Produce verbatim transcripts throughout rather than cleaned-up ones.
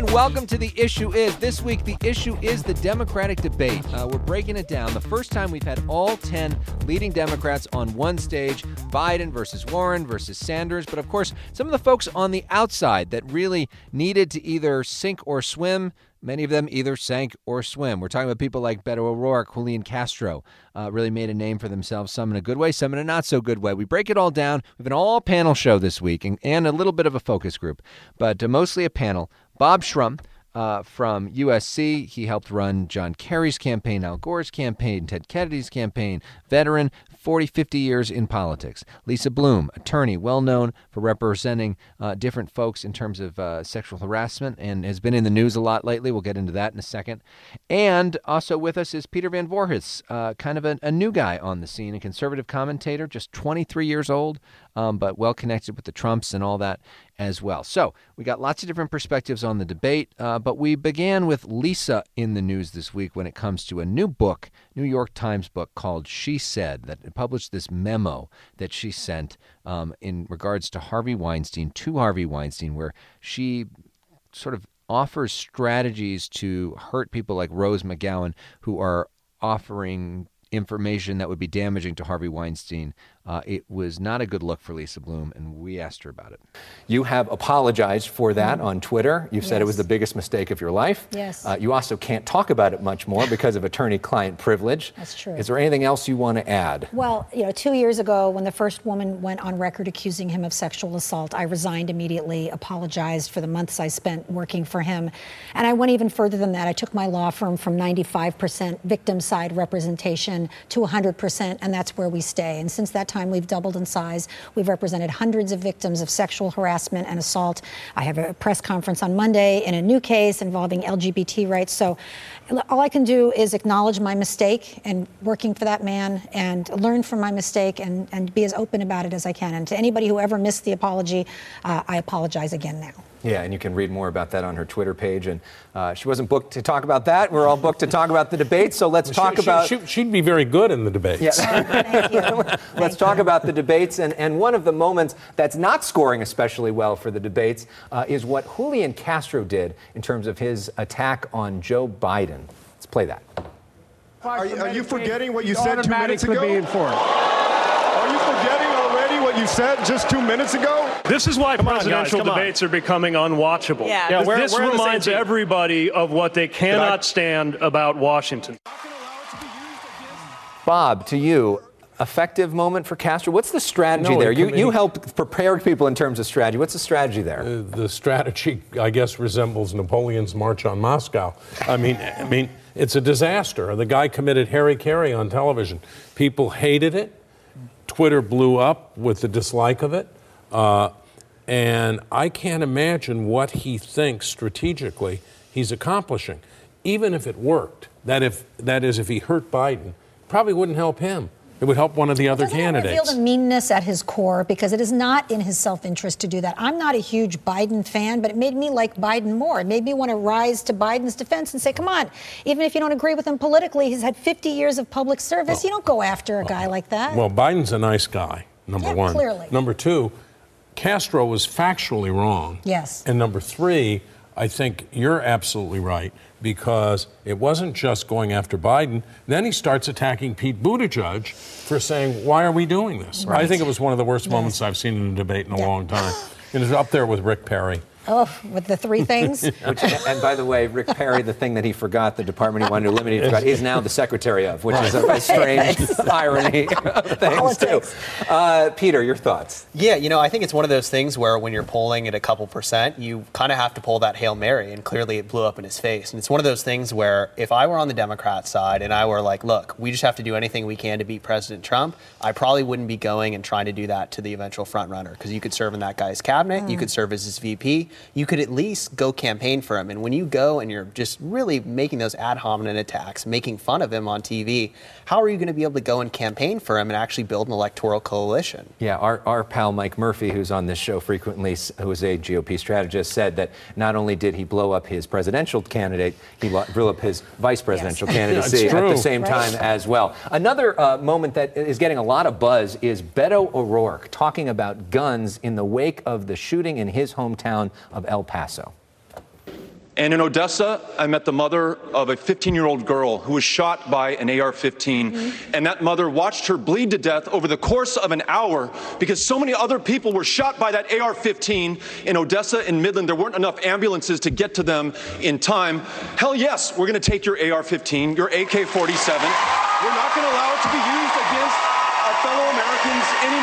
Welcome to The Issue Is. This week, the issue is the Democratic debate. Uh, we're breaking it down. The first time we've had all ten leading Democrats on one stage, Biden versus Warren versus Sanders. But of course, some of the folks on the outside that really needed to either sink or swim, many of them either sank or swim. We're talking about people like Beto O'Rourke, Julian Castro, uh, really made a name for themselves, some in a good way, some in a not so good way. We break it all down. We have an all-panel show this week and, and a little bit of a focus group, but uh, mostly a panel. Bob Shrum uh, from U S C. He helped run John Kerry's campaign, Al Gore's campaign, Ted Kennedy's campaign, veteran, forty, fifty years in politics. Lisa Bloom, attorney, well-known for representing uh, different folks in terms of uh, sexual harassment and has been in the news a lot lately. We'll get into that in a second. And also with us is Peter Van Voorhis, uh, kind of a, a new guy on the scene, a conservative commentator, just twenty-three years old, um, but well-connected with the Trumps and all that as well. So we got lots of different perspectives on the debate, uh, but we began with Lisa in the news this week when it comes to a new book, New York Times book called She Said, that published this memo that she sent um, in regards to Harvey Weinstein, to Harvey Weinstein, where she sort of offers strategies to hurt people like Rose McGowan who are offering information that would be damaging to Harvey Weinstein. Uh, it was not a good look for Lisa Bloom, and we asked her about it. You have apologized for that mm. on Twitter. You've yes. said it was the biggest mistake of your life. Yes. Uh, you also can't talk about it much more because of attorney-client privilege. That's true. Is there anything else you want to add? Well, you know, two years ago, when the first woman went on record accusing him of sexual assault, I resigned immediately, apologized for the months I spent working for him. And I went even further than that. I took my law firm from ninety-five percent victim side representation to one hundred percent, and that's where we stay. And since that time, we've doubled in size. We've represented hundreds of victims of sexual harassment and assault. I have a press conference on Monday in a new case involving L G B T rights. So all I can do is acknowledge my mistake and working for that man and learn from my mistake and, and be as open about it as I can. And to anybody who ever missed the apology, uh, I apologize again now. Yeah, and you can read more about that on her Twitter page. And uh, she wasn't booked to talk about that. We're all booked to talk about the debate. So let's talk she, about... She, she'd be very good in the debates. Yeah. Thank you. let's Thank talk you. about the debates. And, and one of the moments that's not scoring especially well for the debates uh, is what Julian Castro did in terms of his attack on Joe Biden. Let's play that. Are you, are you forgetting what you said two minutes ago? Being for it. Are you forgetting already what you said just two minutes ago? This is why come presidential on, guys, debates on. are becoming unwatchable. Yeah, yeah this we're, this we're reminds everybody of what they cannot stand about Washington. Bob, to you, effective moment for Castro. What's the strategy no, there? You, he, you help prepare people in terms of strategy. What's the strategy there? Uh, the strategy, I guess, resembles Napoleon's March on Moscow. I mean, I mean, it's a disaster. The guy committed hara-kiri on television. People hated it. Twitter blew up with the dislike of it. Uh, and I can't imagine what he thinks strategically he's accomplishing. Even if it worked, that if that is, if he hurt Biden, probably wouldn't help him. It would help one of the other Doesn't candidates. Doesn't it reveal the meanness at his core? Because it is not in his self-interest to do that. I'm not a huge Biden fan, but it made me like Biden more. It made me want to rise to Biden's defense and say, come on, even if you don't agree with him politically, he's had fifty years of public service. Well, you don't go after a guy well, like that. Well, Biden's a nice guy, number yeah, one. Clearly. Number two, Castro was factually wrong. Yes. And number three, I think you're absolutely right, because it wasn't just going after Biden. Then he starts attacking Pete Buttigieg for saying, why are we doing this? Right. I think it was one of the worst yes. moments I've seen in a debate in a yeah. long time. It is up there with Rick Perry. Oh, with the three things? Which, and by the way, Rick Perry, the thing that he forgot, the department he wanted to eliminate, he forgot, is now the secretary of, which is a, a strange irony of things, too. Uh, Peter, your thoughts? Yeah, you know, I think it's one of those things where when you're polling at a couple percent, you kind of have to pull that Hail Mary, and clearly it blew up in his face. And it's one of those things where if I were on the Democrat side and I were like, look, we just have to do anything we can to beat President Trump, I probably wouldn't be going and trying to do that to the eventual front runner, because you could serve in that guy's cabinet, mm. you could serve as his V P, you could at least go campaign for him. And when you go and you're just really making those ad hominem attacks, making fun of him on T V, how are you going to be able to go and campaign for him and actually build an electoral coalition? Yeah, our, our pal Mike Murphy, who's on this show frequently, who is a G O P strategist, said that not only did he blow up his presidential candidate, he blew up his vice presidential yes. candidacy at the same right. time as well. Another uh, moment that is getting a lot of buzz is Beto O'Rourke talking about guns in the wake of the shooting in his hometown of El Paso. And in Odessa, I met the mother of a fifteen-year-old girl who was shot by an A R fifteen. Mm-hmm. And that mother watched her bleed to death over the course of an hour because so many other people were shot by that A R fifteen in Odessa and Midland. There weren't enough ambulances to get to them in time. Hell yes, we're going to take your A R fifteen, your A K forty-seven. We're not going to allow it to be used against our fellow Americans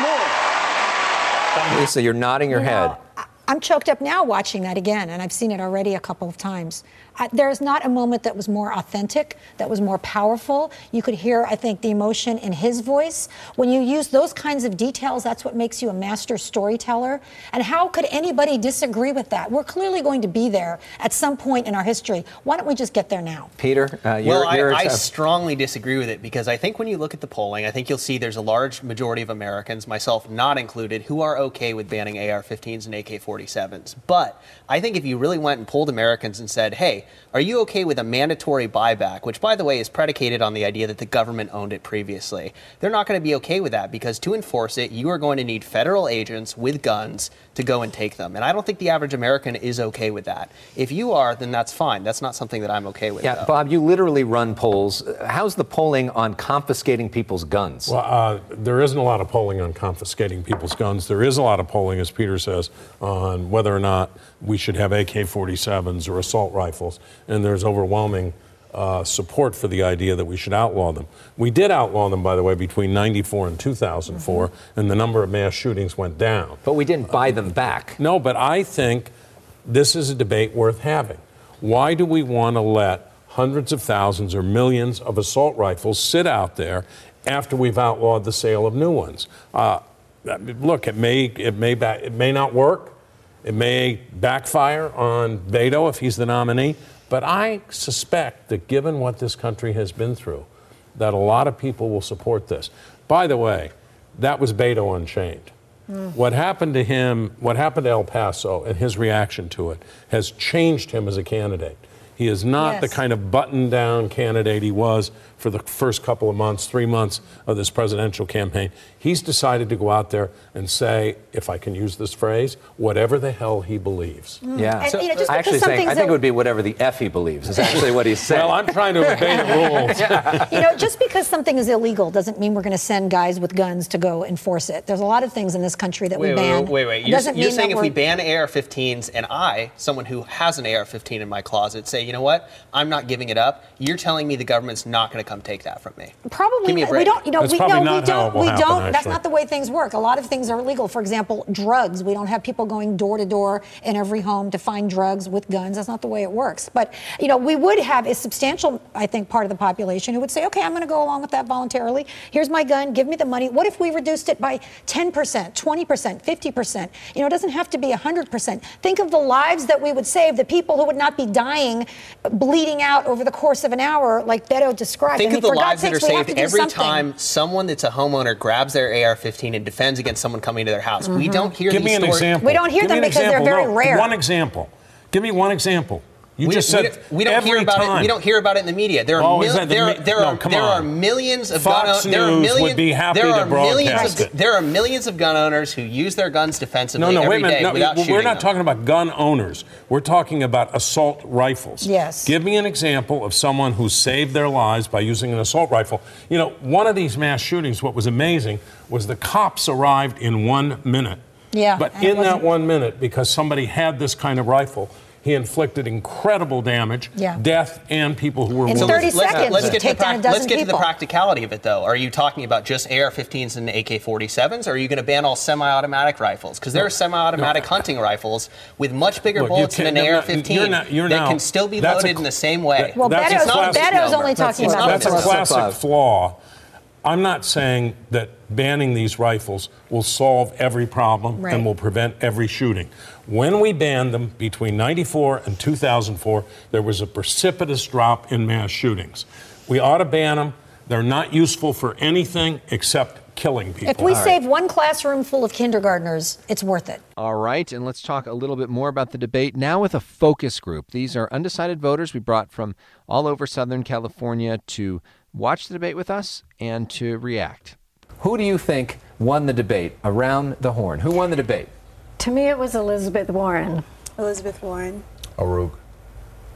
anymore. Lisa, you're nodding your You know, head. I'm choked up now watching that again, and I've seen it already a couple of times. I, there's not a moment that was more authentic, that was more powerful. You could hear, I think, the emotion in his voice. When you use those kinds of details, that's what makes you a master storyteller. And how could anybody disagree with that? We're clearly going to be there at some point in our history. Why don't we just get there now? Peter, uh, you're, well, you're I, I strongly disagree with it because I think when you look at the polling, I think you'll see there's a large majority of Americans, myself not included, who are okay with banning A R fifteens and A K forty-sevens. But I think if you really went and polled Americans and said, hey, are you okay with a mandatory buyback, which, by the way, is predicated on the idea that the government owned it previously? They're not going to be okay with that because to enforce it, you are going to need federal agents with guns to go and take them. And I don't think the average American is okay with that. If you are, then that's fine. That's not something that I'm okay with. Yeah, though. Bob, you literally run polls. How's the polling on confiscating people's guns? Well, uh, there isn't a lot of polling on confiscating people's guns. There is a lot of polling, as Peter says, on whether or not we should have A K forty-sevens or assault rifles. And there's overwhelming uh, support for the idea that we should outlaw them. We did outlaw them, by the way, between ninety-four and two thousand four, mm-hmm. and the number of mass shootings went down. But we didn't buy them back. No, but I think this is a debate worth having. Why do we want to let hundreds of thousands or millions of assault rifles sit out there after we've outlawed the sale of new ones? Uh, look, it may, it may, ba- it may not work. It may backfire on Beto if he's the nominee, but I suspect that given what this country has been through, that a lot of people will support this. By the way, that was Beto Unchained. Mm. What happened to him, what happened to El Paso and his reaction to it has changed him as a candidate. He is not yes. the kind of button-down candidate he was for the first couple of months, three months of this presidential campaign. He's decided to go out there and say, if I can use this phrase, whatever the hell he believes. Mm. Yeah. And, so, you know, just I actually think, I think it would be whatever the F he believes is actually what he's saying. Well, I'm trying to obey the rules. Yeah. You know, just because something is illegal doesn't mean we're going to send guys with guns to go enforce it. There's a lot of things in this country that wait, we ban. Wait, wait, wait. It You're, doesn't you're mean saying that if we're... we ban A R fifteens and I, someone who has an A R fifteen in my closet, say, you know what, I'm not giving it up, you're telling me the government's not going to come take that from me. Probably Give me a break. we don't. You know, That's we probably no, not we how don't. it will We happen, don't. That's actually. not the way things work. A lot of things are illegal. For example, drugs. We don't have people going door to door in every home to find drugs with guns. That's not the way it works. But you know, we would have a substantial, I think, part of the population who would say, okay, I'm going to go along with that voluntarily. Here's my gun. Give me the money. What if we reduced it by ten percent, twenty percent, fifty percent? You know, it doesn't have to be one hundred percent. Think of the lives that we would save, the people who would not be dying, bleeding out over the course of an hour, like Beto described. Think I mean, of the for lives God's that are sakes, we have saved to do every something. time someone that's a homeowner grabs their A R fifteen and defends against someone coming to their house. Mm-hmm. We don't hear Give these me an stories. example. We don't hear Give them me an because they're example. very No, rare. One example. Give me one example. You we, just we, said we don't every hear about time. it. We don't hear about it in the media. There are Oh, mil- is that the there, me- there no, are come there on. are millions of Fox gun owners. There are News millions. would be happy there to are millions broadcast of it. there are millions of gun owners who use their guns defensively No, no, every wait a minute. day No, without we're shooting not them. talking about gun owners. We're talking about assault rifles. Yes. Give me an example of someone who saved their lives by using an assault rifle. You know, one of these mass shootings, what was amazing was the cops arrived in one minute. Yeah. But and it in that wasn't- one minute, because somebody had this kind of rifle, he inflicted incredible damage, Yeah. death, and people who were In wounded. thirty let's, seconds, let's get, to the, take down a prac- dozen let's get to the people. practicality of it, though. Are you talking about just A R fifteens and A K forty-sevens, or are you going to ban all semi-automatic rifles? Because there are semi-automatic No. hunting rifles with much bigger Look, you bullets than can't- an no, A R no, fifteen you're not- you're that now- can still be that's a loaded cl- in the same way. Well, That's Beto's, a classic- Beto's only That's- talking it's about not That's a That's classic five. flaw. I'm not saying that banning these rifles will solve every problem Right. and will prevent every shooting. When we banned them between ninety-four and two thousand four, there was a precipitous drop in mass shootings. We ought to ban them. They're not useful for anything except killing people. If we All right. save one classroom full of kindergartners, it's worth it. All right, and let's talk a little bit more about the debate now with a focus group. These are undecided voters we brought from all over Southern California to watch the debate with us and to react. Who do you think won the debate around the horn? Who won the debate? To me, it was Elizabeth Warren. Elizabeth Warren. Arug.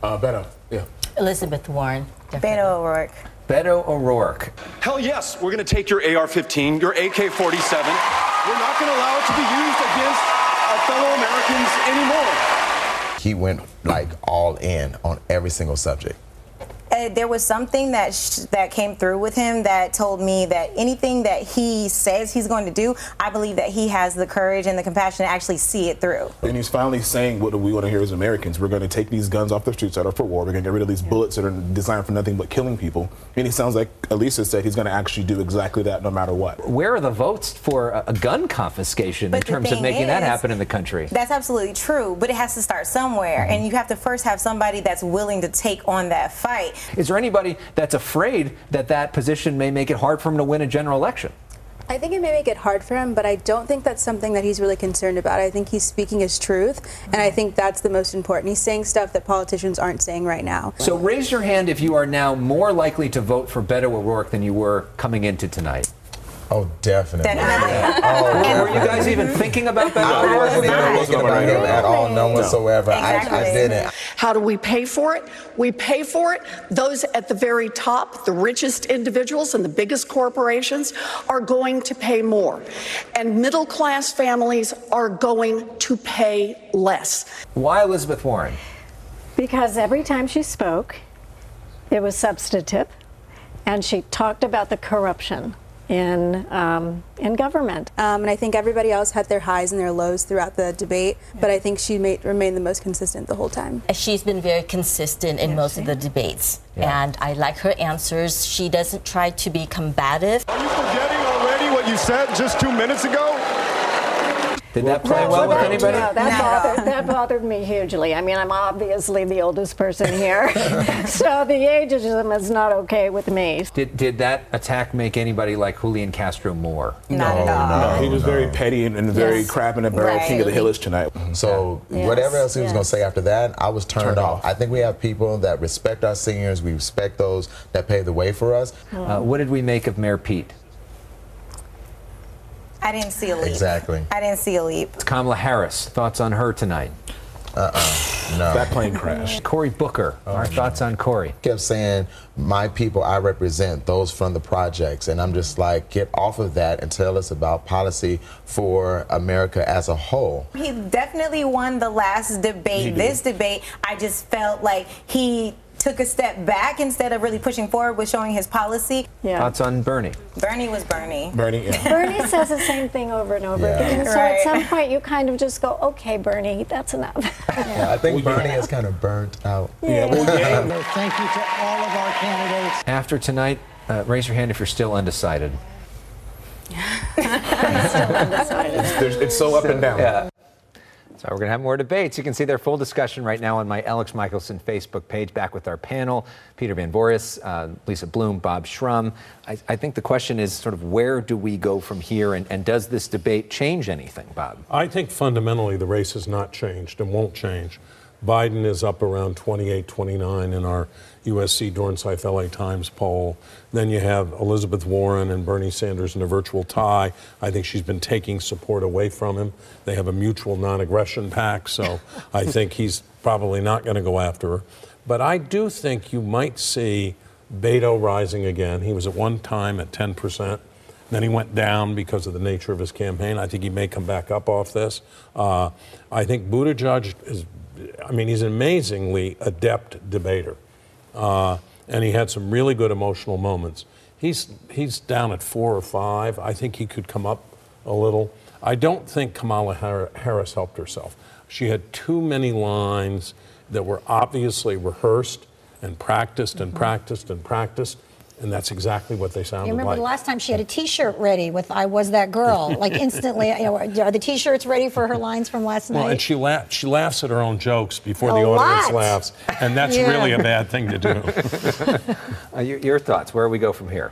Uh, Beto, yeah. Elizabeth Warren. Beto O'Rourke. Beto O'Rourke. Hell yes, we're going to take your A R fifteen, your A K forty-seven. We're not going to allow it to be used against our fellow Americans anymore. He went like all in on every single subject. Uh, there was something that sh- that came through with him that told me that anything that he says he's going to do, I believe that he has the courage and the compassion to actually see it through. And he's finally saying what we want to hear as Americans. We're going to take these guns off the streets that are for war. We're going to get rid of these yeah. bullets that are designed for nothing but killing people. And he sounds like Elisa said he's going to actually do exactly that no matter what. Where are the votes for a, a gun confiscation but in terms of making is, that happen in the country? That's absolutely true, but it has to start somewhere. Mm-hmm. And you have to first have somebody that's willing to take on that fight. Is there anybody that's afraid that that position may make it hard for him to win a general election? I think it may make it hard for him, but I don't think that's something that he's really concerned about. I think he's speaking his truth, and I think that's the most important. He's saying stuff that politicians aren't saying right now. So raise your hand if you are now more likely to vote for Beto O'Rourke than you were coming into tonight. Oh, definitely. Definitely. Oh, were you guys even thinking about Beto? I wasn't even thinking about him at all, none whatsoever. Exactly. I, I didn't. How do we pay for it? We pay for it. Those at the very top, the richest individuals and the biggest corporations, are going to pay more. And middle-class families are going to pay less. Why Elizabeth Warren? Because every time she spoke, it was substantive, and she talked about the corruption in um, in government. Um, and I think everybody else had their highs and their lows throughout the debate, but I think she made, remained the most consistent the whole time. She's been very consistent in yeah, most of the debates, yeah. and I like her answers. She doesn't try to be combative. Are you forgetting already what you said just two minutes ago? Did that play well with anybody? No, that, no. Bothered, that bothered me hugely. I mean, I'm obviously the oldest person here, so the ageism is not okay with me. Did did that attack make anybody like Julian Castro more? Not at all. No, he was very petty and, and very yes. crap in the barrel right. king of the hill tonight. So yes. whatever else he was yes. going to say after that, I was turned, turned off. off. I think we have people that respect our seniors. We respect those that pave the way for us. Uh, what did we make of Mayor Pete? I didn't see a leap. Exactly. I didn't see a leap. It's Kamala Harris. Thoughts on her tonight? Uh-uh. No. That plane crashed. Cory Booker. Oh, Our no. thoughts on Cory? Kept saying, my people I represent, those from the projects. And I'm just like, get off of that and tell us about policy for America as a whole. He definitely won the last debate. This debate, I just felt like he took a step back instead of really pushing forward with showing his policy. Yeah. Thoughts on Bernie? Bernie was Bernie. Bernie, yeah. Bernie says the same thing over and over yeah. again. So right. at some point you kind of just go, okay, Bernie, that's enough. yeah, I think well, Bernie yeah. is kind of burnt out. Yeah, yeah well, yeah. Thank you to all of our candidates. After tonight, uh, raise your hand if you're still undecided. I'm still undecided. It's, it's so up and down. Yeah. So we're going to have more debates. You can see their full discussion right now on my Alex Michelson Facebook page. Back with our panel, Peter Van Voorhis, uh, Lisa Bloom, Bob Shrum. I, I think the question is sort of where do we go from here, and, and does this debate change anything, Bob? I think fundamentally the race has not changed and won't change. Biden is up around twenty-eight, twenty-nine in our U S C Dornsife L A Times poll. Then you have Elizabeth Warren and Bernie Sanders in a virtual tie. I think she's been taking support away from him. They have a mutual non-aggression pact, so I think he's probably not going to go after her. But I do think you might see Beto rising again. He was at one time at ten percent. Then he went down because of the nature of his campaign. I think he may come back up off this. Uh, I think Buttigieg is, I mean, he's an amazingly adept debater. Uh, and he had some really good emotional moments. He's he's down at four or five. I think he could come up a little. I don't think Kamala Harris helped herself. She had too many lines that were obviously rehearsed and practiced and mm-hmm. practiced and practiced. And that's exactly what they sounded like. You remember like. the last time she had a T-shirt ready with "I was that girl"? Like instantly, you know, are the T-shirts ready for her lines from last well, night? And she la- she laughs at her own jokes before a the audience lot. laughs, and that's yeah. really a bad thing to do. uh, your, your thoughts? Where do we go from here?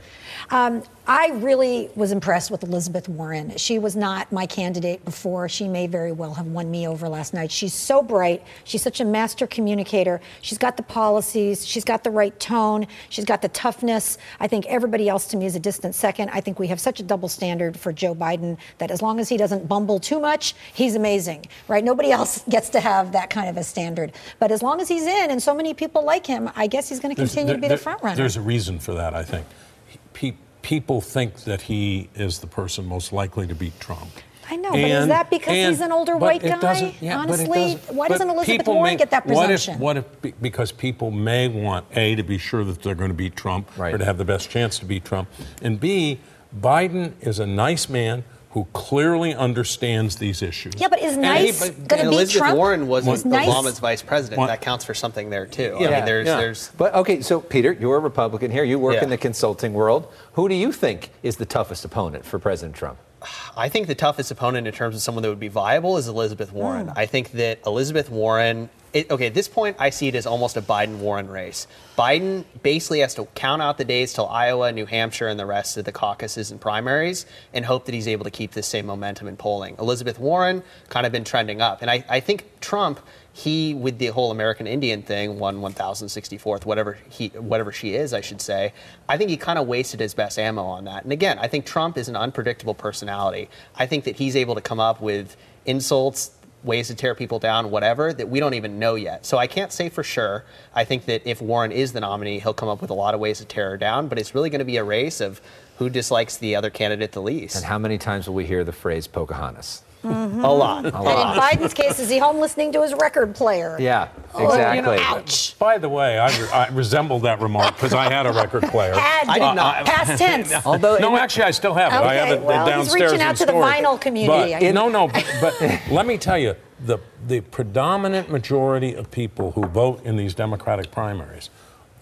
Um, I really was impressed with Elizabeth Warren. She was not my candidate before. She may very well have won me over last night. She's so bright. She's such a master communicator. She's got the policies. She's got the right tone. She's got the toughness. I think everybody else to me is a distant second. I think we have such a double standard for Joe Biden that as long as he doesn't bumble too much, he's amazing, right? Nobody else gets to have that kind of a standard. But as long as he's in and so many people like him, I guess he's going to continue there, to be there, the front runner. There's a reason for that, I think. Pe- people think that he is the person most likely to beat Trump. I know, and, but is that because and, he's an older white guy? Yeah, Honestly, but it doesn't, why doesn't but Elizabeth people Warren may, get that presumption? What if, what if, because people may want, A, to be sure that they're going to beat Trump, right, or to have the best chance to beat Trump, and B, Biden is a nice man who clearly understands these issues. Yeah, but is nice going to beat Elizabeth Trump? Warren wasn't nice? Obama's vice president. What? That counts for something there, too. Yeah. I mean, there's, yeah. there's... But, okay, so, Peter, you're a Republican here. You work Yeah. in the consulting world. Who do you think is the toughest opponent for President Trump? I think the toughest opponent in terms of someone that would be viable is Elizabeth Warren. Mm. I think that Elizabeth Warren, it, okay, at this point, I see it as almost a Biden-Warren race. Biden basically has to count out the days till Iowa, New Hampshire, and the rest of the caucuses and primaries and hope that he's able to keep this same momentum in polling. Elizabeth Warren kind of been trending up. And I, I think Trump, he, with the whole American Indian thing, won one thousand sixty-fourth, whatever he, whatever she is, I should say. I think he kind of wasted his best ammo on that. And again, I think Trump is an unpredictable personality. I think that he's able to come up with insults, ways to tear people down, whatever, that we don't even know yet. So I can't say for sure. I think that if Warren is the nominee, he'll come up with a lot of ways to tear her down. But it's really going to be a race of who dislikes the other candidate the least. And how many times will we hear the phrase Pocahontas? Mm-hmm. A lot. A And lot. in Biden's case, is he home listening to his record player? Yeah, Oh, exactly. ouch. By the way, I, re- I resembled that remark because I had a record player. Had I did not. Past tense. Although, No, actually, I still have it. I have Okay, it well, he's downstairs reaching out in to the storage. vinyl community. But, no, no, but, but let me tell you, the the predominant majority of people who vote in these Democratic primaries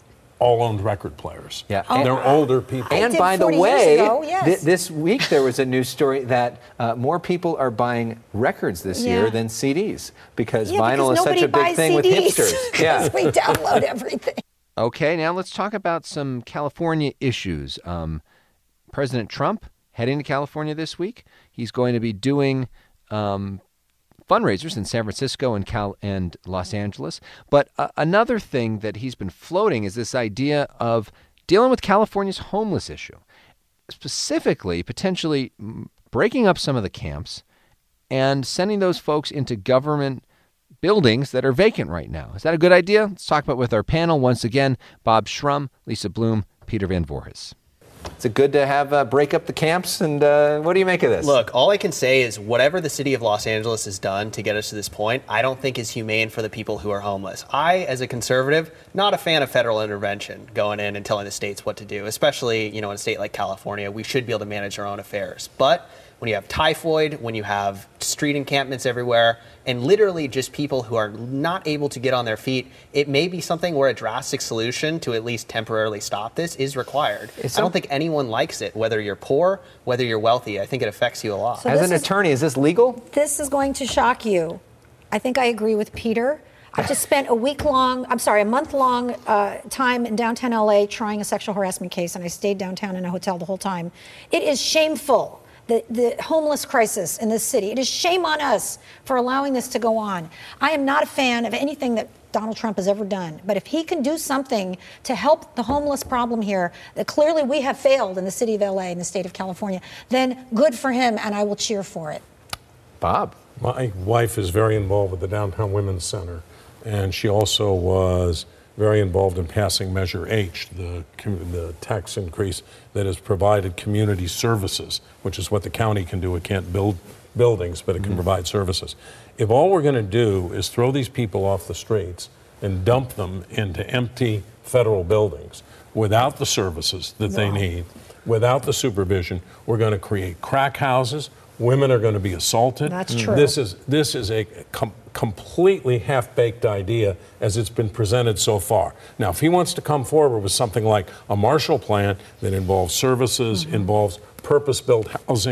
all owned record players. Yeah. And they're older people. And did by the forty years way, ago, yes. thi- this week there was a news story that uh, more people are buying records this Yeah. year than C Ds because Yeah, vinyl because is such nobody a big buys thing with C Ds, hipsters. 'cause Yeah. we download everything. Okay, now let's talk about some California issues. Um, President Trump heading to California this week. He's going to be doing um, fundraisers in San Francisco and Cal and Los Angeles. But uh, another thing that he's been floating is this idea of dealing with California's homeless issue, specifically potentially mm, breaking up some of the camps and sending those folks into government buildings that are vacant right now. Is that a good idea? Let's talk about it with our panel once again, Bob Shrum, Lisa Bloom, Peter Van Voorhis. Is it good to have uh, break up the camps? And uh, what do you make of this? Look, all I can say is whatever the city of Los Angeles has done to get us to this point, I don't think is humane for the people who are homeless. I, as a conservative, not a fan of federal intervention going in and telling the states what to do, especially, you know, in a state like California. We should be able to manage our own affairs. But when you have typhoid, when you have street encampments everywhere, and literally just people who are not able to get on their feet, it may be something where a drastic solution to at least temporarily stop this is required. It's I don't so- think anyone likes it, whether you're poor, whether you're wealthy. I think it affects you a lot. So As this an is- attorney, is this legal? This is going to shock you. I think I agree with Peter. I just spent a week long, I'm sorry, a month long uh, time in downtown L A trying a sexual harassment case, and I stayed downtown in a hotel the whole time. It is shameful. The, the homeless crisis in this city. It is shame on us for allowing this to go on. I am not a fan of anything that Donald Trump has ever done. But if he can do something to help the homeless problem here, that clearly we have failed in the city of L A and the state of California, then good for him, and I will cheer for it. Bob? My wife is very involved with the Downtown Women's Center, and she also was very involved in passing Measure H, the, the tax increase that has provided community services, which is what the county can do. It can't build buildings, but it can mm-hmm. provide services. If all we're going to do is throw these people off the streets and dump them into empty federal buildings without the services that wow. they need, without the supervision, we're going to create crack houses. Women are going to be assaulted. That's true. This is this is a com- completely half-baked idea as it's been presented so far. Now, if he wants to come forward with something like a Marshall Plan that involves services, mm-hmm. involves purpose-built housing,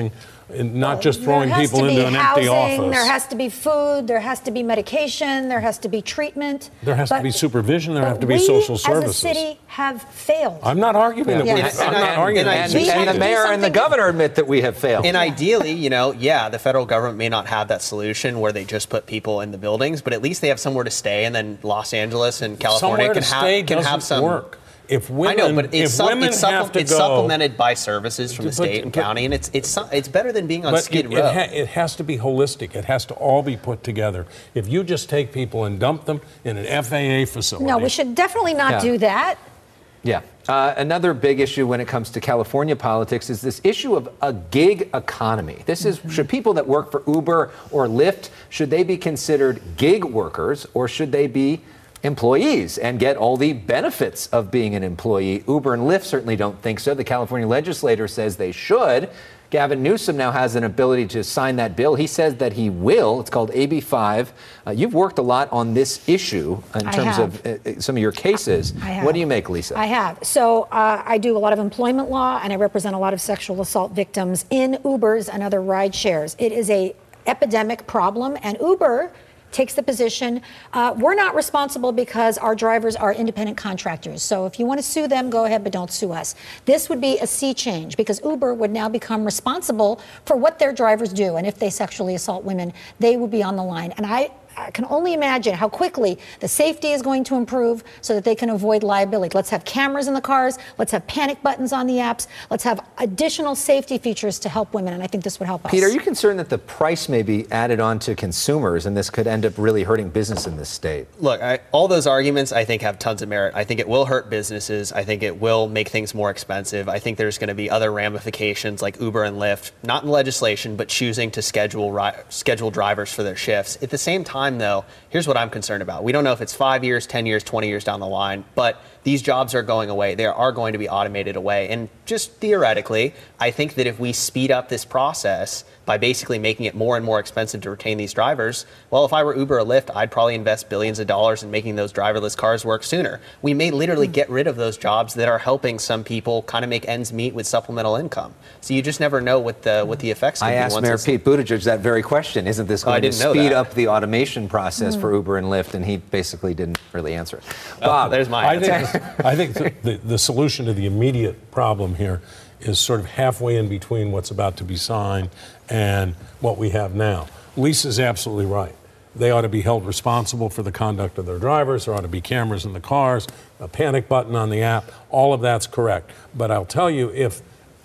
and not just throwing people into an housing, empty office. There has to be food. There has to be medication. There has to be treatment. There has but, to be supervision. There have to be we, social services. as a city, have failed. I'm not arguing Yeah. that we. Yes. I'm And not I- arguing and that. I- And, and the mayor and the governor admit that we have failed. And ideally, you know, yeah, the federal government may not have that solution where they just put people in the buildings, but at least they have somewhere to stay, and then Los Angeles and California Somewhere can to have stay can have doesn't some work. If women, I know, but it's, if sup- women it's, supple- have to it's go, supplemented by services from the But- state and but- county, and it's it's su- it's better than being on But Skid it, Row. it, ha- it has to be holistic. It has to all be put together. If you just take people and dump them in an F A A facility, No, we should definitely not Yeah. do that. Yeah. Uh, another big issue when it comes to California politics is this issue of a gig economy. This is, should people that work for Uber or Lyft, should they be considered gig workers, or should they be employees and get all the benefits of being an employee? Uber and Lyft certainly don't think so. The California legislator says they should. Gavin Newsom now has an ability to sign that bill. He says that he will. It's called A B five. Uh, you've worked a lot on this issue in I terms have. of uh, some of your cases. I have. What do you make, Lisa? I have. So uh, I do a lot of employment law, and I represent a lot of sexual assault victims in Ubers and other ride shares. It is a epidemic problem, and Uber takes the position, uh, we're not responsible because our drivers are independent contractors. So if you want to sue them, go ahead, but don't sue us. This would be a sea change because Uber would now become responsible for what their drivers do. And if they sexually assault women, they would be on the line. And I, I can only imagine how quickly the safety is going to improve so that they can avoid liability. Let's have cameras in the cars. Let's have panic buttons on the apps. Let's have additional safety features to help women. And I think this would help us. Pete, are you concerned that the price may be added on to consumers and this could end up really hurting business in this state? Look, I, all those arguments I think have tons of merit. I think it will hurt businesses. I think it will make things more expensive. I think there's going to be other ramifications like Uber and Lyft, not in legislation, but choosing to schedule ri- schedule drivers for their shifts. At the same time, though, here's what I'm concerned about. We don't know if it's five years, ten years, twenty years down the line, but these jobs are going away. They are going to be automated away. And just theoretically, I think that if we speed up this process by basically making it more and more expensive to retain these drivers, well, if I were Uber or Lyft, I'd probably invest billions of dollars in making those driverless cars work sooner. We may literally get rid of those jobs that are helping some people kind of make ends meet with supplemental income. So you just never know what the what the effects could I be. asked once Mayor it's- Pete Buttigieg that very question. Isn't this Oh, I going to didn't know speed that. up the automation process Mm. for Uber and Lyft? And he basically didn't really answer it. Oh, Bob, there's my I answer. think, I think the, the, the solution to the immediate problem here is sort of halfway in between what's about to be signed and what we have now. Lisa's absolutely right. They ought to be held responsible for the conduct of their drivers. There ought to be cameras in the cars, a panic button on the app. All of that's correct. But I'll tell you, if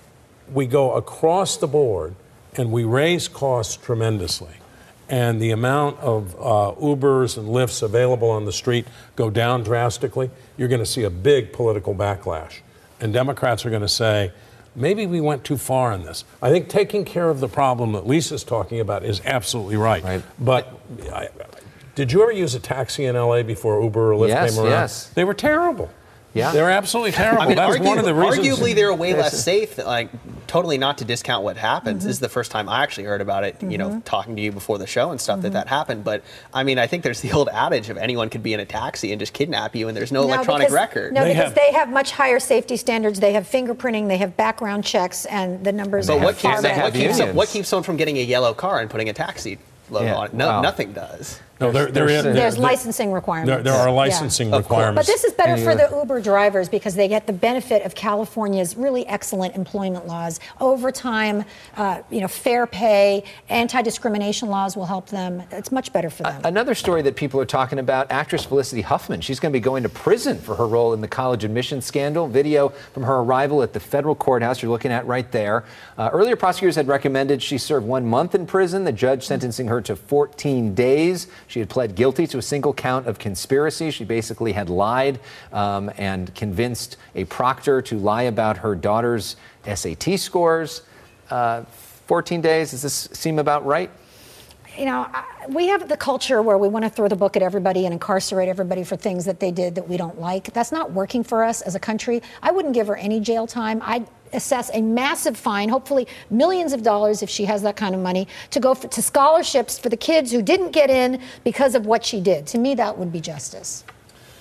we go across the board and we raise costs tremendously, and the amount of uh, Ubers and Lyfts available on the street go down drastically, you're going to see a big political backlash. And Democrats are going to say, maybe we went too far in this. I think taking care of the problem that Lisa's talking about is absolutely right. right. But I, did you ever use a taxi in L A before Uber or Lyft Yes, came around? yes. They were terrible. Yeah. They're absolutely terrible. I mean, That's argu- one of the reasons. Arguably, they're way There's less a- safe. Like, totally not to discount what happens. This is the first time I actually heard about it. You know, Mhm. talking to you before the show and stuff Mhm. that that happened. But I mean, I think there's the old adage of anyone could be in a taxi and just kidnap you, and there's no, electronic because, record. No, because they have much higher safety standards. They have fingerprinting. They have background checks, and the numbers But are what far keeps, better. what, keeps, what keeps someone from getting a yellow car and putting a taxi logo Yeah. on it? No, Wow. nothing does. No, there, there is. There's there- licensing requirements. There, there are Yeah. licensing Of course. requirements. But this is better And for you- the Uber drivers because they get the benefit of California's really excellent employment laws. Overtime, uh, you know, fair pay, anti-discrimination laws will help them. It's much better for them. Another story that people are talking about, actress Felicity Huffman. She's going to be going to prison for her role in the college admissions scandal. Video from her arrival at the federal courthouse you're looking at right there. Uh, earlier, prosecutors had recommended she serve one month in prison, the judge sentencing her to fourteen days. She had pled guilty to a single count of conspiracy. She basically had lied um, and convinced a proctor to lie about her daughter's S A T scores. Uh, fourteen days, does this seem about right? You know, I- we have the culture where we want to throw the book at everybody and incarcerate everybody for things that they did that we don't like. That's not working for us as a country. I wouldn't give her any jail time. I'd assess a massive fine, hopefully millions of dollars if she has that kind of money, to go for, to scholarships for the kids who didn't get in because of what she did. To me, that would be justice.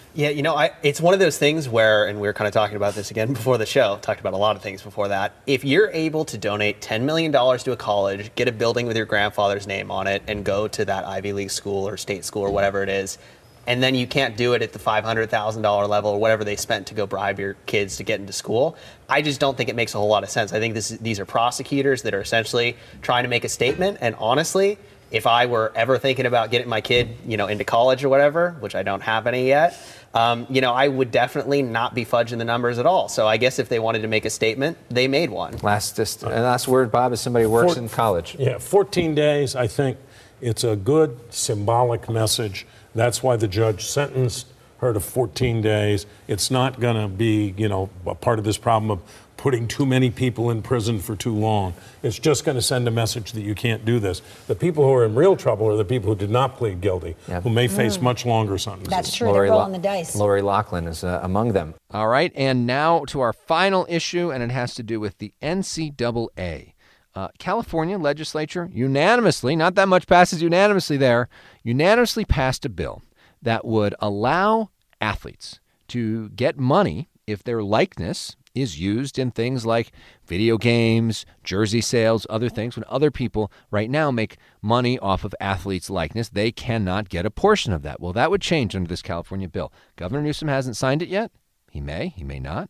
Yeah, you know, I, it's one of those things where, and we were kind of talking about this again before the show, talked about a lot of things before that. If you're able to donate ten million dollars to a college, get a building with your grandfather's name on it, and go to that Ivy League school or state school or whatever it is, and then you can't do it at the five hundred thousand dollars level or whatever they spent to go bribe your kids to get into school, I just don't think it makes a whole lot of sense. I think this, these are prosecutors that are essentially trying to make a statement, and honestly, if I were ever thinking about getting my kid, you know, into college or whatever, which I don't have any yet, um, you know, I would definitely not be fudging the numbers at all. So I guess if they wanted to make a statement, they made one. Last, just, uh, last word, Bob, as somebody who works Four, in college. Yeah, fourteen days, I think it's a good symbolic message. That's why the judge sentenced her to fourteen days. It's not going to be, you know, a part of this problem of putting too many people in prison for too long. It's just going to send a message that you can't do this. The people who are in real trouble are the people who did not plead guilty, yep. who may face mm. much longer sentences. That's true. They're rolling the dice. Lori Loughlin is uh, among them. All right, and now to our final issue, and it has to do with the N C double A. Uh, California legislature unanimously, not that much passes unanimously there, unanimously passed a bill that would allow athletes to get money if their likeness is used in things like video games, jersey sales, other things. When other people right now make money off of athletes' likeness, they cannot get a portion of that. Well, that would change under this California bill. Governor Newsom hasn't signed it yet. He may, he may not.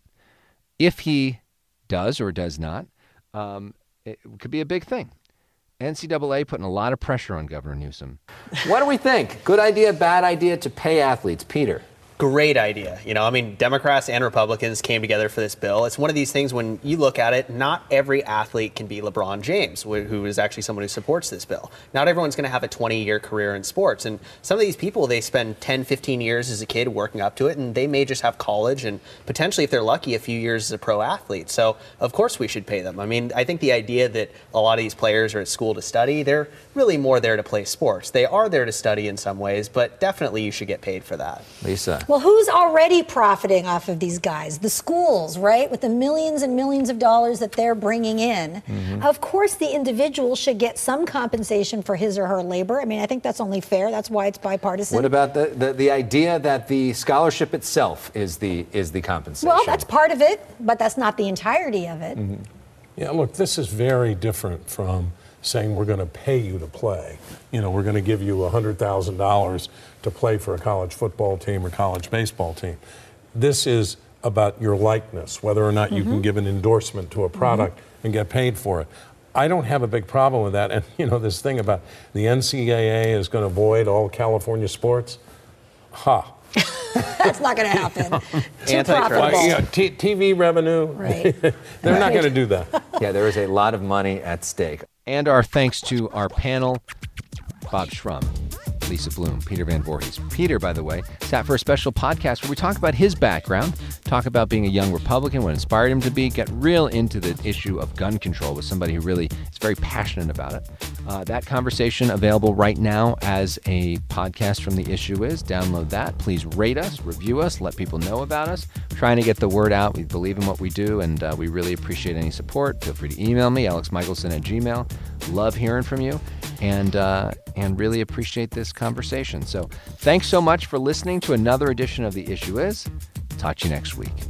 If he does or does not, um, it could be a big thing. N C double A putting a lot of pressure on Governor Newsom. What do we think? Good idea, bad idea to pay athletes? Peter. Great idea. You know, I mean, Democrats and Republicans came together for this bill. It's one of these things when you look at it, not every athlete can be LeBron James, who is actually someone who supports this bill. Not everyone's going to have a twenty-year career in sports. And some of these people, they spend ten, fifteen years as a kid working up to it, and they may just have college and potentially, if they're lucky, a few years as a pro athlete. So, of course, we should pay them. I mean, I think the idea that a lot of these players are at school to study, they're really more there to play sports. They are there to study in some ways, but definitely you should get paid for that. Lisa. Well, who's already profiting off of these guys? The schools, right? With the millions and millions of dollars that they're bringing in. Mm-hmm. Of course, the individual should get some compensation for his or her labor. I mean, I think that's only fair. That's why it's bipartisan. What about the, the, the idea that the scholarship itself is the is the compensation? Well, that's part of it, but that's not the entirety of it. Mm-hmm. Yeah, look, this is very different from saying we're going to pay you to play. You know, we're going to give you one hundred thousand dollars to play for a college football team or college baseball team. This is about your likeness, whether or not you mm-hmm. can give an endorsement to a product mm-hmm. and get paid for it. I don't have a big problem with that. And, you know, this thing about the N C double A is going to void all California sports, ha. That's not going to happen. Too profitable. Well, yeah, t- TV revenue, right. they're right. not going to do that. Yeah, there is a lot of money at stake. And our thanks to our panel, Bob Shrum, Lisa Bloom, Peter Van Voorhees. Peter, by the way, sat for a special podcast where we talk about his background, talk about being a young Republican, what inspired him to be, get real into the issue of gun control with somebody who really is very passionate about it. Uh, that conversation available right now as a podcast from The Issue Is. Download that. Please rate us, review us, let people know about us. We're trying to get the word out. We believe in what we do, and uh, we really appreciate any support. Feel free to email me, alex michelson at gmail. Love hearing from you, and uh, and really appreciate this conversation. So thanks so much for listening to another edition of The Issue Is. Talk to you next week.